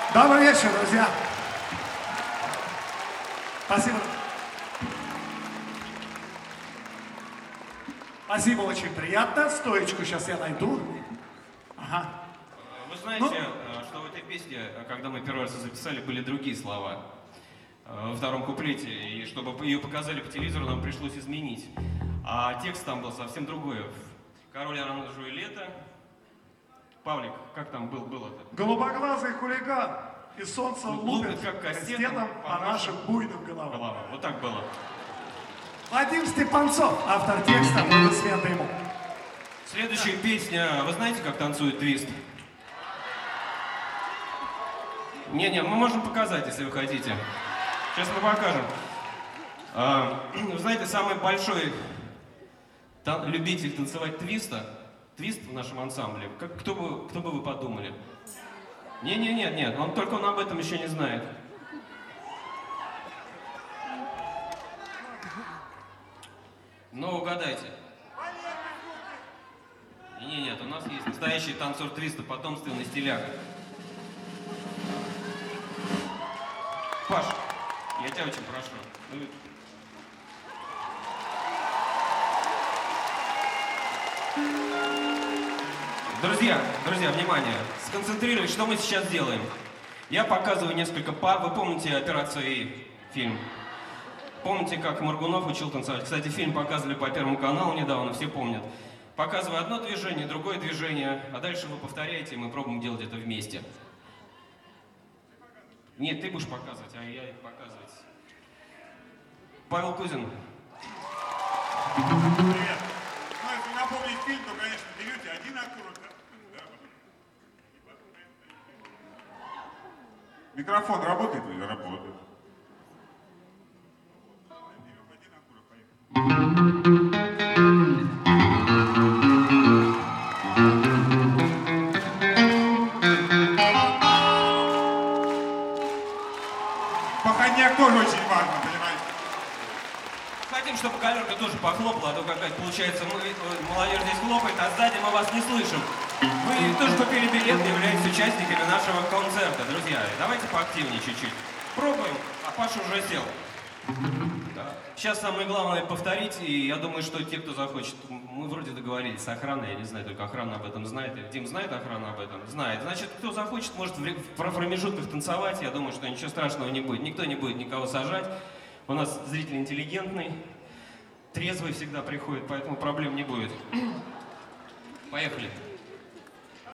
Добрый вечер, друзья. Спасибо. Спасибо, очень приятно. Стоечку сейчас я найду. Ага. Вы знаете, что в этой песне, когда мы первый раз ее записали, были другие слова во втором куплете, и чтобы ее показали по телевизору, нам пришлось изменить. А текст там был совсем другой. Король оранжевое лето. Павлик, как там было-то? Голубоглазый хулиган, и солнце лупит как кастетом по нашим буйным головам. Вот так было. Вадим Степанцов, автор текста, аплодисменты ему. Следующая песня, вы знаете, как танцует твист? Не, мы можем показать, если вы хотите. Сейчас мы покажем. Вы знаете, самый большой любитель танцевать твист в нашем ансамбле, кто бы вы подумали? Нет, только он об этом еще не знает. Ну, угадайте. Нет, у нас есть настоящий танцор твиста, потомственный стиляк. Паш, я тебя очень прошу. Друзья, внимание, сконцентрируйтесь, что мы сейчас делаем. Я показываю несколько пар. Вы помните «Операцию И» фильм? Помните, как Моргунов учил танцевать? Кстати, фильм показывали по Первому каналу недавно, все помнят. Показываю одно движение, другое движение, а дальше вы повторяете, и мы пробуем делать это вместе. Нет, ты будешь показывать, а я показывать. Павел Кузин. Привет. Ну, если напомнить фильм, то, конечно, берете один окурок. Микрофон работает или работает? Походняк тоже очень важно, понимаете? Хотим, чтобы галерка тоже похлопала, а то какая-то получается, молодежь здесь хлопает, а сзади мы вас не слышим. Вы тоже купили билет и являетесь участниками нашего концерта, друзья. Давайте поактивнее чуть-чуть. Пробуем, а Паша уже сел. Да. Сейчас самое главное повторить, и я думаю, что те, кто захочет, мы вроде договорились с охраной, я не знаю, только охрана об этом знает. Дим знает охрана об этом? Знает. Значит, кто захочет, может в промежутках танцевать, я думаю, что ничего страшного не будет. Никто не будет никого сажать. У нас зритель интеллигентный, трезвый всегда приходит, поэтому проблем не будет. Поехали.